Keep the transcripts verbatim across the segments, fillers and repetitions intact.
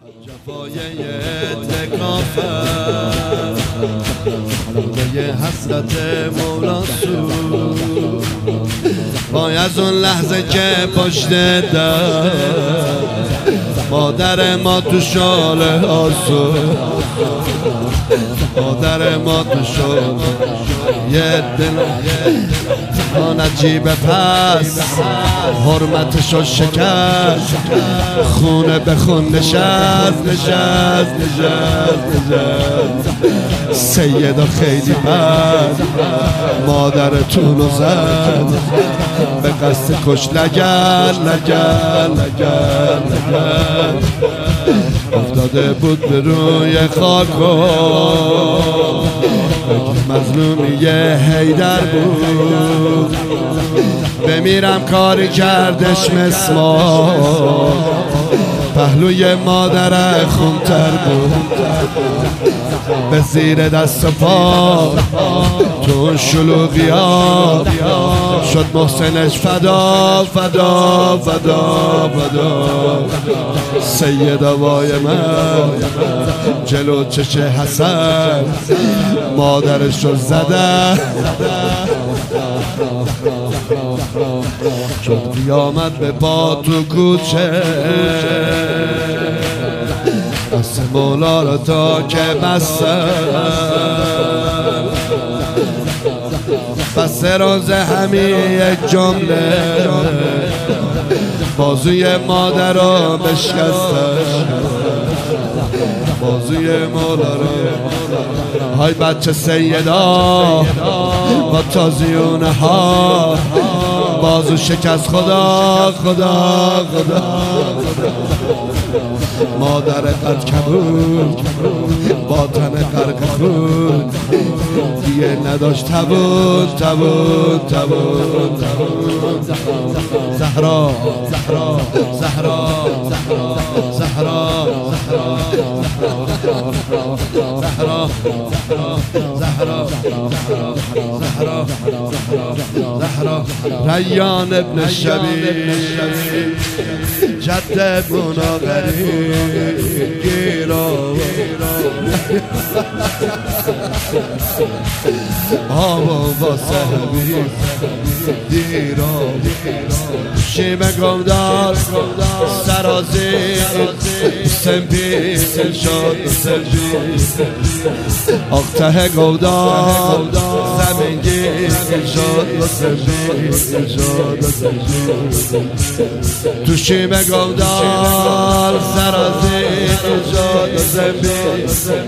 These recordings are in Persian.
جفای اعتکافم یه حسرت مولا سو وای از اون لحظه که پشت در مادر ما تو شاله آسو مادر ما تو شاله یه دل آن عجیب پس حرمتشو شکست خونه به خون نشست نشست نشست نشست سیدا خیلی بد مادرتونو زد به قصد کش لگل لگل لگل لگل افتاده بود به روی خاک و مظلومی حیدر بود بمیرم کاری کردش مسمار پهلوی مادر خونتر بود به زیر دست و پا تو اون شلوغیات شد محسنش فدا فدا فدا فدا سیدا وای من جلو چش حسن مادرش رو زدن شد قیامت به پا تو کوچه دست مولا رو تا که بستن بس روز همین یک جمله بازوی مادر رو بشکستن بازوی مولا رو های بچه سیدا با تازیونه ها بازو شکست خدا خدا خدا مادر قد کبود با تن غرق خون دیگه نداشت تبون تبون تبون زهرا زهرا زهرا زهرا زهرا زهرا زهرا زهرا ریان ابن شبیب جد مناقری گیرا آبا واسه حبیب دیرا شیم گمدار سرازی سمپی سلشاد سلجی اقته گودار زمینگی سلشاد سلجی سلشاد سلجی تو شیم گودار سرازی سلشاد سلجی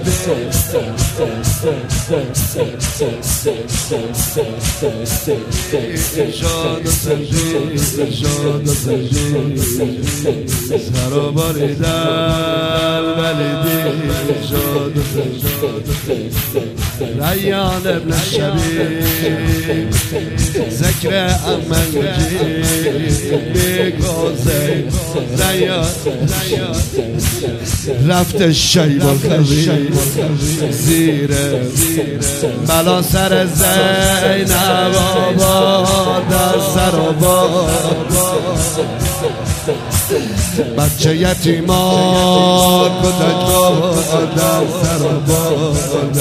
سلشاد سلجی سلشاد سلجی سرو باریدن ولیدی سلشاد ریان ابن شبیب ذکر عمل مجید بگازه ریان رفت شیب الخوی زیر بلا سر زینب آباد در سر آباد بچه یتیمان کودکان در سر آباد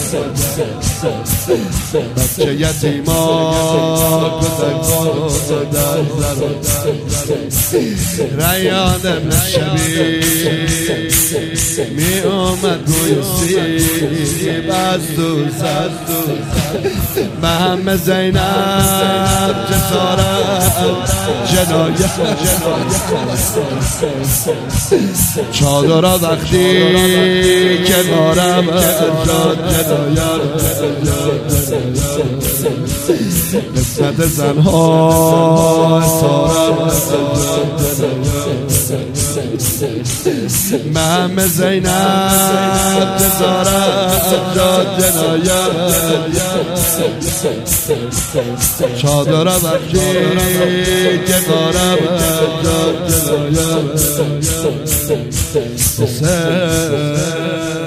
بچه یتیمان کودکان در سر آباد ریان ابن شبیب می اومد گوی سیب از دوزد به همه زینب جسارت جنایت چادرها وقتی کنارم جاد جنایت قسمت زنها سارم به همه زینب جسارت جاد جنایت چادرها وقتی کنارم جاد جنایت حسین